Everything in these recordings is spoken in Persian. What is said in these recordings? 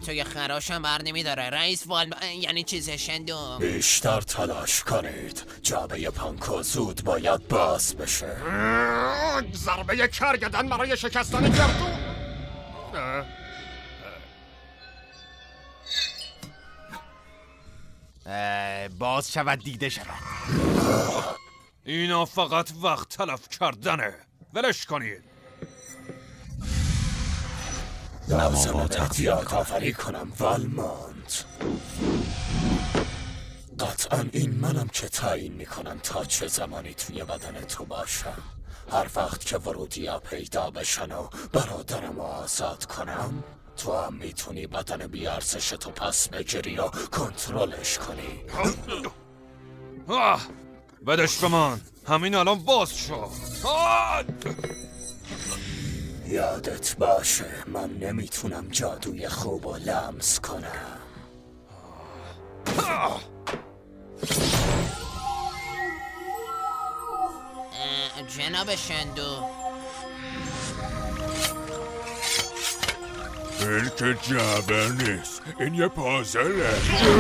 توی خراشم بر نمیداره رئیس یعنی چیز شندو. بیشتر تلاش کنید. جعبه پانکو زود باید باز بشه. ضربه کرگدن برای شکستن گردو. باز شود دیده شود. اینا فقط وقت تلف کردنه. ولش کنید. لازم احتیاط آوری کنم والمونت. قطعا این منم که تعیین میکنم تا چه زمانی توی بدن تو باشم. هر وقت که ورودیا پیدا بشن و برادرم آزاد کنم، تو هم میتونی بدن بیارزشتو پس بگیری و کنترلش کنی. بدش به من. همین الان باز شو. یادت باشه من نمیتونم جادوی خوب و لمس کنم. جناب شندو، این که جعبه نیست، این یه پازله.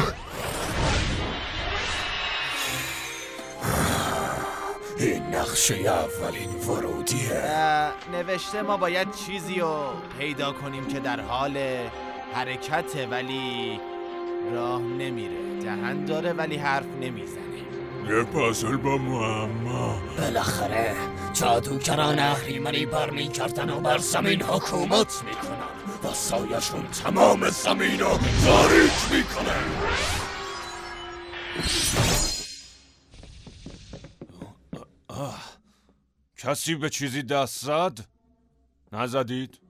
این نقشه اولین ورودیه. نوشته ما باید چیزی رو پیدا کنیم که در حال حرکته ولی راه نمیره. دهن داره ولی حرف نمیزنه. یه پازل با معما. بالاخره جادوگران اهریمنی برمیگردن و بر زمین حکومت میکنن و سایشون تمام زمین رو تاریک میکنن. کسی به چیزی دست زد؟ نزدید؟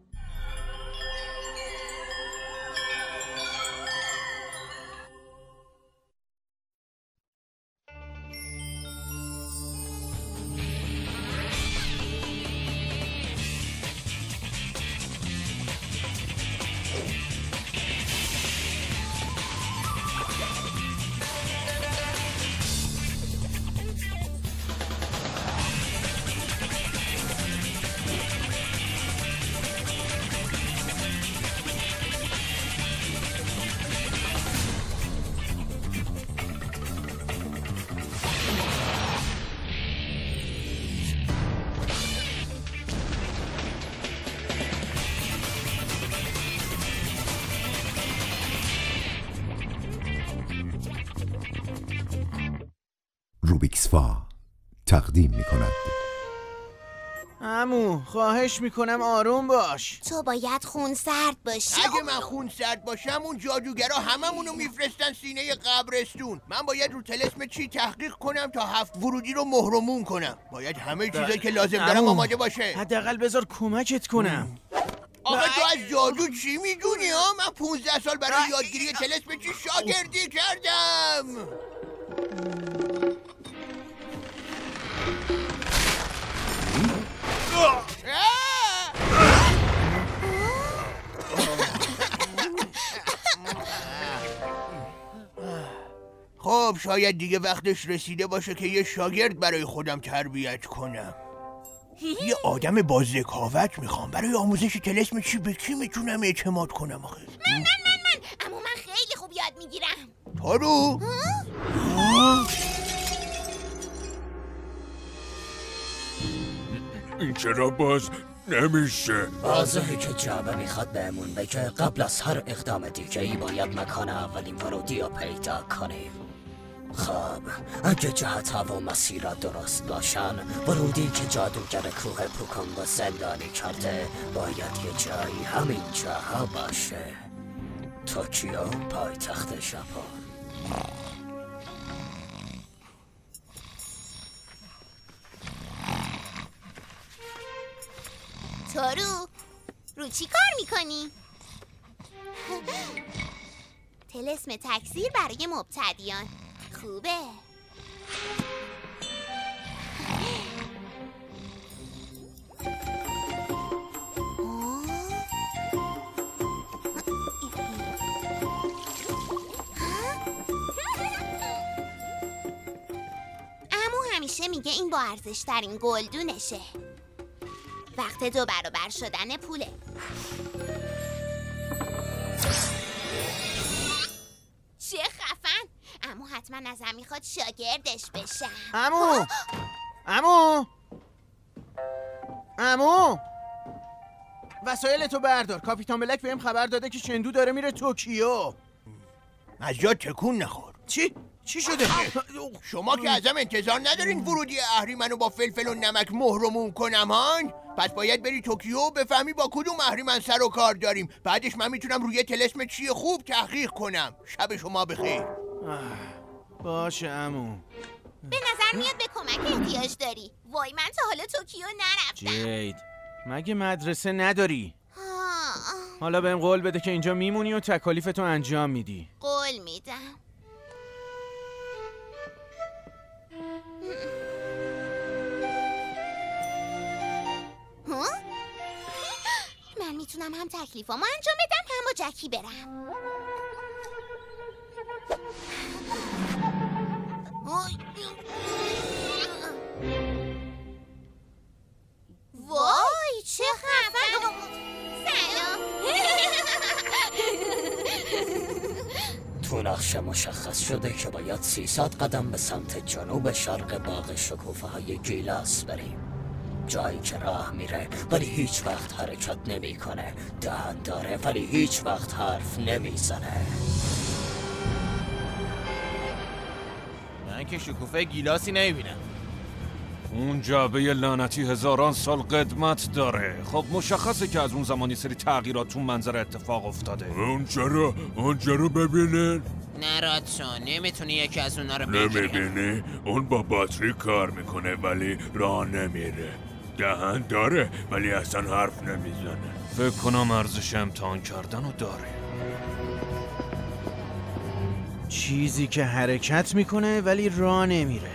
روبیکسفا تقدیم می‌کند. عمو خواهش میکنم آروم باش. تو باید خون سرد باشی. اگه من خون سرد باشم اون جادوگرا هممونو میفرستن سینه قبرستون. من باید رو طلسم چی تحقیق کنم تا 7 ورودی رو مهرمون کنم. باید همه چیزایی که لازم دارم آماده باشه. حداقل بذار کمکت کنم. آخه تو از جادو چی میدونی ها؟ من 15 سال برای یادگیری طلسم چی شاگردی کردم. خب شاید دیگه وقتش رسیده باشه که یه شاگرد برای خودم تربیت کنم. یه آدم با ذکاوت میخوام. برای آموزش طلسم چی به کی میتونم اعتماد کنم آخه؟ من اما من خیلی خوب یاد میگیرم. تارو این چرا باز نمیشه؟ واضحه که جعبه میخواد بهمون بگه قبل از هر اقدام دیگه‌ای باید مکان اولین ورودی رو پیدا کنیم. خب اگه جهت ها و مسیرها درست باشن، ورودی که جادوگر کوه پوکونگو زندانی کرده باید یه جایی همین جاها باشه. توکیو، پایتخت ژاپن. تارو رو چی کار میکنی؟ طلسم تکثیر برای مبتدیان خوبه. همیشه میگه این با ارزش ترین گلدونشه. وقت 2 برابر شدن پوله. عمو حتما ازم میخواد شاگردش بشم. عمو وسایل تو بردار. کاپیتان بلک بهم خبر داده که چندو داره میره توکیو. از جا تکون نخور. چی شده؟ شما که ازم انتظار ندارین ورودی اهریمنو با فلفل و نمک مهرموم کنم هان؟ پس باید بری توکیو و بفهمی با کدوم اهریمن سر و کار داریم. بعدش من میتونم روی طلسم چی خوب تحقیق کنم. شب شما بخیر. باشه عمو. به نظر میاد به کمک احتیاج داری. وای من تا حالا توکیو نرفتم. جید مگه مدرسه نداری؟ حالا بهم قول بده که اینجا میمونی و تکالیفتو انجام میدی. قول میدم. من میتونم هم تکلیفامو انجام بدم هم با جکی برم. وای چه خفن. سلام. تو نقشه مشخص شده که باید 300 قدم به سمت جنوب شرق باغ شکوفه های گیلاس بریم. جایی که راه میره ولی هیچ وقت حرکت نمیکنه. دهن داره ولی هیچ وقت حرف نمیزنه. من که شکوفه گیلاسی نمیبینم. اون جعبه لعنتی هزاران سال قدمت داره. خب مشخصه که از اون زمانی سری تغییرات تو منظر اتفاق افتاده. اونجا رو ببینین. نه رادسون نمیتونی یکی از اونا رو بگیری. نمیبینی؟ اون با باتری کار میکنه ولی راه نمیره. دهن داره ولی اصلا حرف نمیزنه. فکر کنم ارزش امتحان کردن رو داره. چیزی که حرکت میکنه ولی راه نمیره.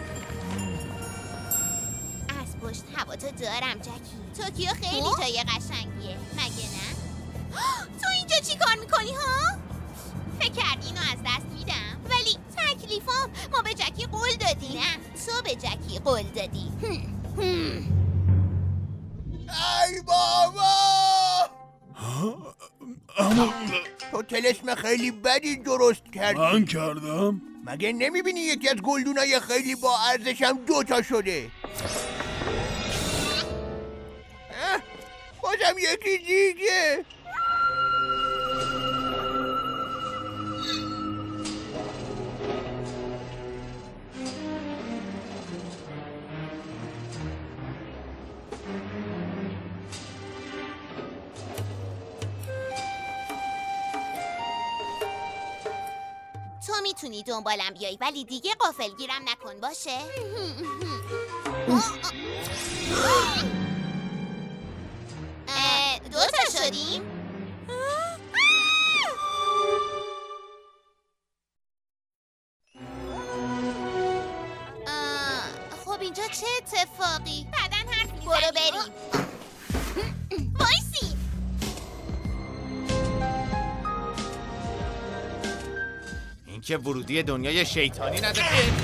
از پشت هوا تو دارم جکی. توکیو خیلی جای قشنگیه مگه نه؟ تو اینجا چی کار میکنی ها؟ فکر کردی اینو از دست میدم؟ ولی تکلیفام ما به جکی قول دادی. نه تو به جکی قول دادی. ای بابا! تو طلسم خیلی بدی درست کردی. من کردم؟ مگه نمیبینی یکی از گلدونای خیلی با ارزشم 2 شده؟ بازم یکی دیگه. تو میتونی دنبالم بیای ولی دیگه غافلگیرم نکن باشه؟ 2 شدیم؟ خب اینجا چه اتفاقی؟ بعدن حرف میزنی. برو بریم. وایسی. این که ورودی دنیای شیطانی نداره.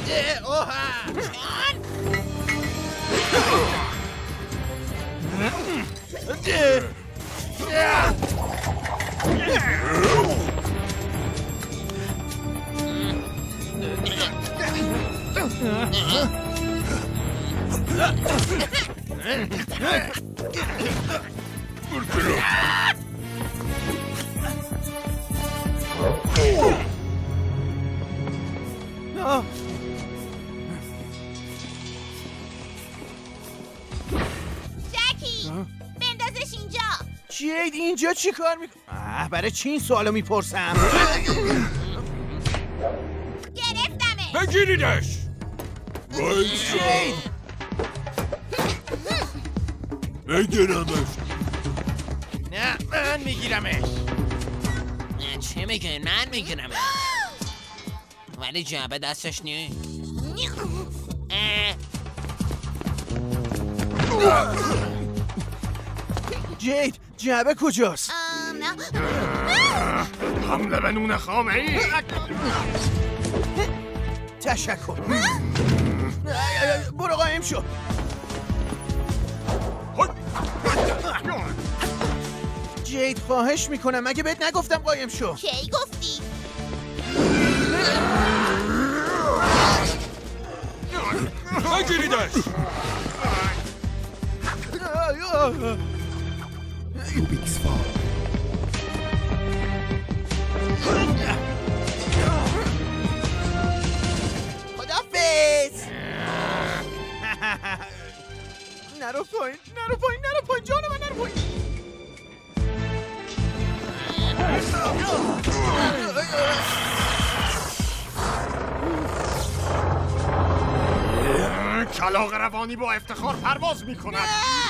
جکی بندازش اینجا. جید اینجا چی کار میکنی؟ برای چی این سوالو میپرسم؟ گرفتمش. بگیریدش. وایسا بگیرمش. نه من میگیرمش. نه چه میگه من میگیرم. ولی جعبه دستش نیست. جید جعبه کجاست؟ حمله به نون خامه ای. تشکر. برو قایم شو. جید خواهش میکنم مگه بهت نگفتم قایم شو؟ کی گفتی؟ روبیکس فال. خدافظ. نرو پایین نرو پایین نرو پایین جان من نرو پایین. کلاغ روانی با افتخار پرواز می کند.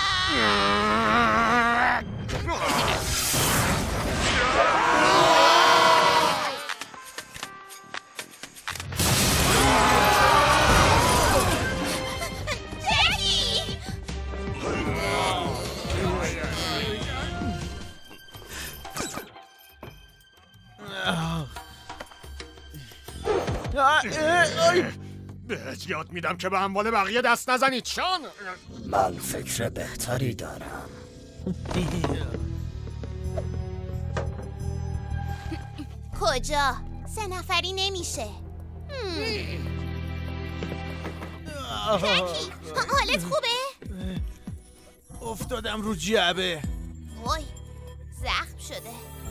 بهت یاد میدم که به اموال بقیه دست نزنید شان. من فکر بهتری دارم. کجا؟ 3 نفری نمیشه. جکی حالت خوبه؟ افتادم رو جعبه. وای زخم شده.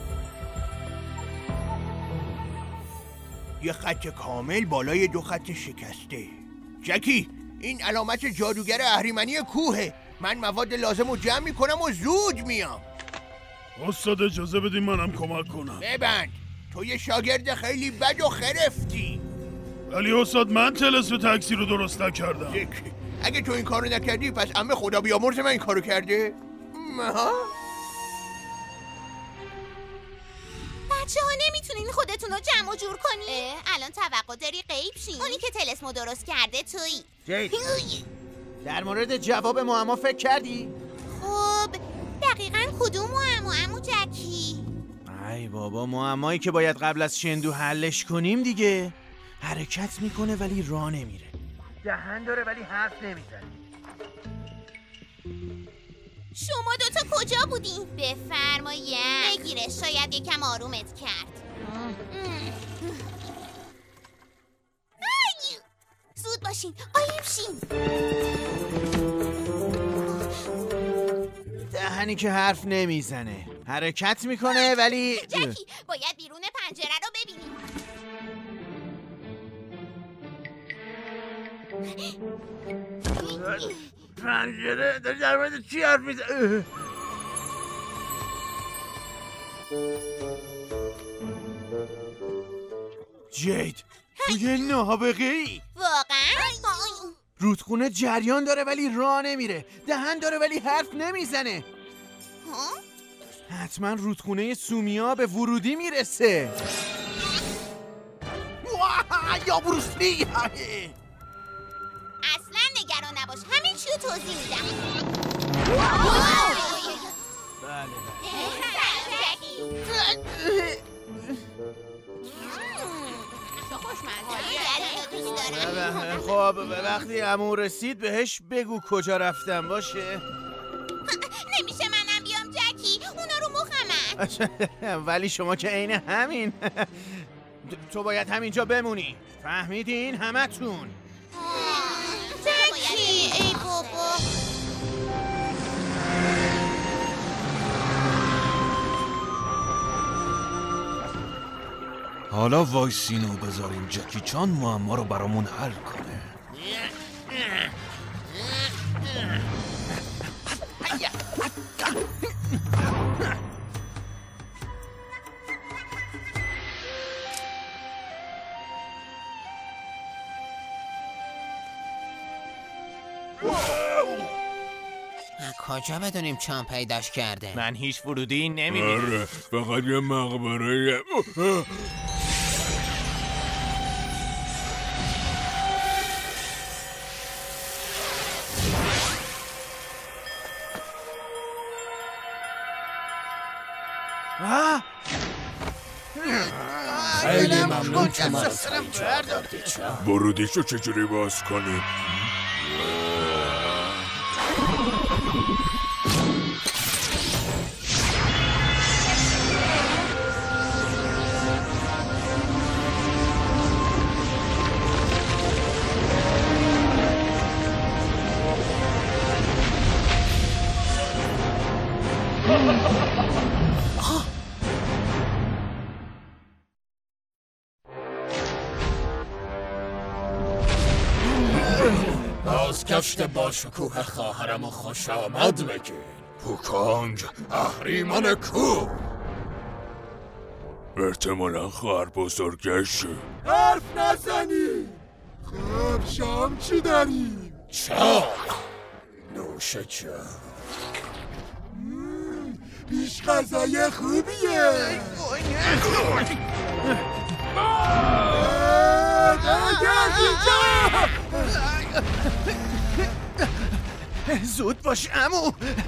یه خط کامل بالای 2 خط شکسته. جکی این علامت جادوگر اهریمنی کوهه. من مواد لازم رو جمع میکنم و زود میام. استاد اجازه بدیم منم کمک کنم. ببند، تو یه شاگرد خیلی بد و خرفتی. ولی استاد من طلسم تاکسی رو درست نکردم. جکی اگه تو این کارو نکردی پس عمه خدا بیامرز من این کارو کرده؟ بچه ها نمیتونین خودتون رو جمع و جور کنی؟ الان توقع داری غیب شین؟ اونی که طلسمو درست کرده تویی. جید در مورد جواب معما فکر کردی؟ خب دقیقاً کدوم معما جکی؟ ای بابا معمایی که باید قبل از شندو حلش کنیم دیگه. حرکت میکنه ولی راه نمیره. دهن داره ولی حرف نمیزنه. شما دوتا کجا بودین؟ بفرمایید. بگیره شاید یکم آرومت کرد. زود باشین قایم شین. دهنی که حرف نمیزنه حرکت میکنه ولی جکی باید بیرون پنجره رو ببینیم. پنجره در مورد چی حرف میزنه؟ جید توی نابغه ای واقعا؟ رودخونه جریان داره ولی راه نمیره. دهن داره ولی حرف نمیزنه. حتما رودخونه سومیا به ورودی میرسه. یا بروسلی. اصلا نگران نباش همین چی رو توضیح میدم. بله خب وقتی عمو رسید بهش بگو کجا رفتم باشه. نمیشه منم بیام جکی اونا رو مخمن. ولی شما که عین همین. تو باید همینجا بمونی فهمیدین همتون؟ جکی ای بابا. حالا وایسین و بذارین جکی چان معما رو برامون حل کنه. کجا بدونیم چان پیداش کرده؟ من هیچ ورودی نمیبینم. آره فقط یه مقبره. خیلی ممنون که ما رو تا اینجا آوردید شاه. ورودیشو چجوری باز کنیم؟ بازگشت با شکوه خواهرم و خوش آمد بگین. پوکانگ اهریمن کو. احتمالا خواهر بزرگشه. حرف نزنی. خب شام چی داریم؟ چای. نوش جان. پیش غذای خوبیه. زود باش عمو.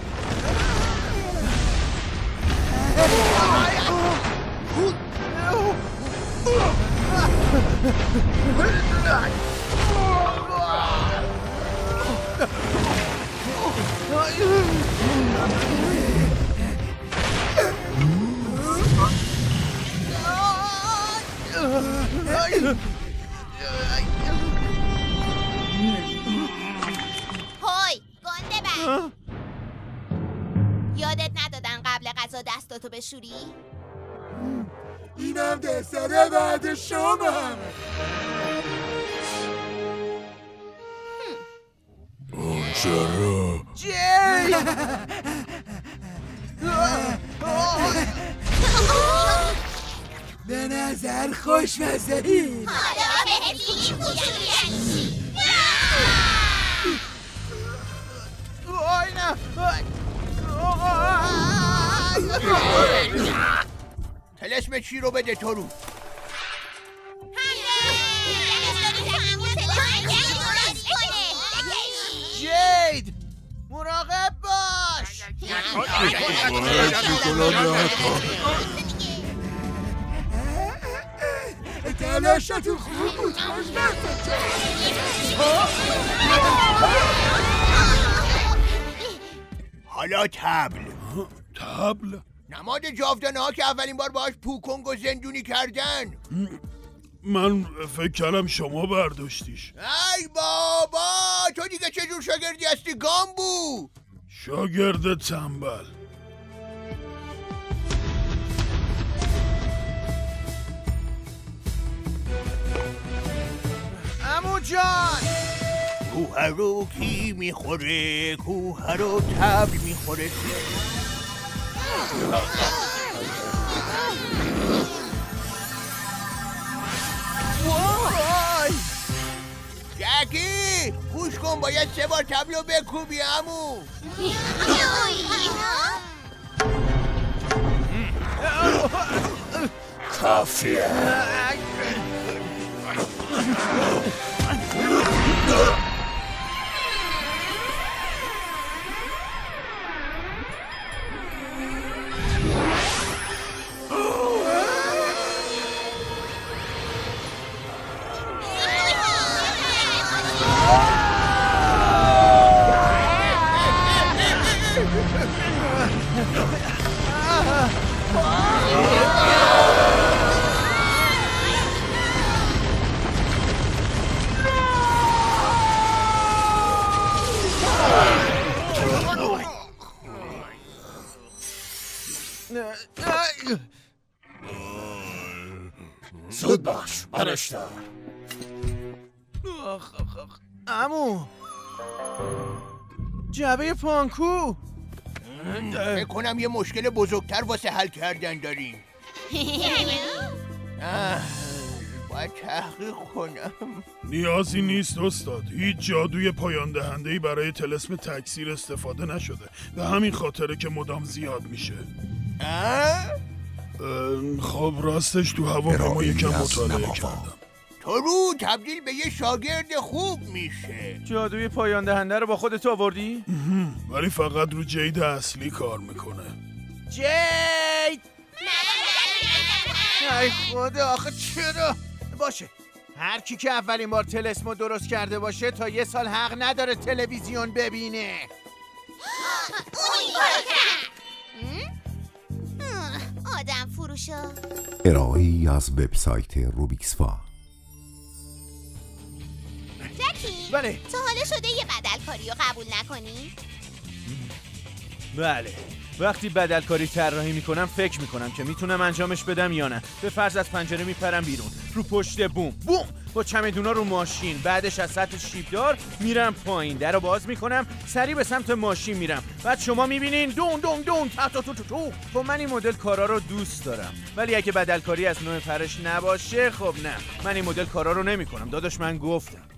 هوی گنده بر. یادت ندادن قبل غذا دستاتو بشوری؟ اینم دسر بعد شامم. چرا؟ به نظر خوشمزه‌ای. حالا بهت این کوچولی هستی. وای نه. طلسم چی رو بده تو رو. جید مراقب باش. تلاشتون خوب بود. حالا تبل. تبل؟ نماد جاودانه ها که اولین بار باهاش پوکونگ و زندونی کردن. من فکر کردم شما برداشتیش. ای بابا تو دیگه چه جور شاگردی هستی گامبو؟ شاگرد تنبل. عمو جان کوه رو کی میخوره؟ کوه رو تبل میخوره. وای جکی گوش کن باید 3 بار تبل رو بکوبی عمو. کافیه. زود باش برش دار. عمو جعبه پانکو. فکر کنم یه مشکل بزرگتر واسه حل کردن داریم. باید تحقیق کنم. نیازی نیست استاد. هیچ جادوی پایان دهنده‌ای برای طلسم تکثیر استفاده نشده. به همین خاطره که مدام زیاد میشه. خب راستش تو هواپیما یکم مطالعه کردم. تو رو تبدیل به یه شاگرد خوب میشه. جادوی پایان دهنده رو با خودت آوردی؟ ولی فقط رو جید اصلی کار میکنه. جید ای خدا آخه چرا؟ باشه هر کی که اولین بار طلسمو درست کرده باشه تا 1 سال حق نداره تلویزیون ببینه. اون این کارو کرد. آدم فروشا. ارائه‌ای از وبسایت روبیکسفا. جکی بله تو حالا شده یه بدلکاری رو قبول نکنی؟ بله وقتی بدلکاری طراحی میکنم فکر میکنم که میتونم انجامش بدم یا نه. به فرض از پنجره میپرم بیرون رو پشت بوم با چمدونا رو ماشین، بعدش از سطح شیبدار میرم پایین، در رو باز میکنم، سریع به سمت ماشین میرم، بعد شما میبینین دون دون دون تو. خب من این مدل کارا رو دوست دارم، ولی اگه بدلکاری از نوع پرش نباشه خب نه، من این مدل کارا رو نمیکنم. داداش من گفتم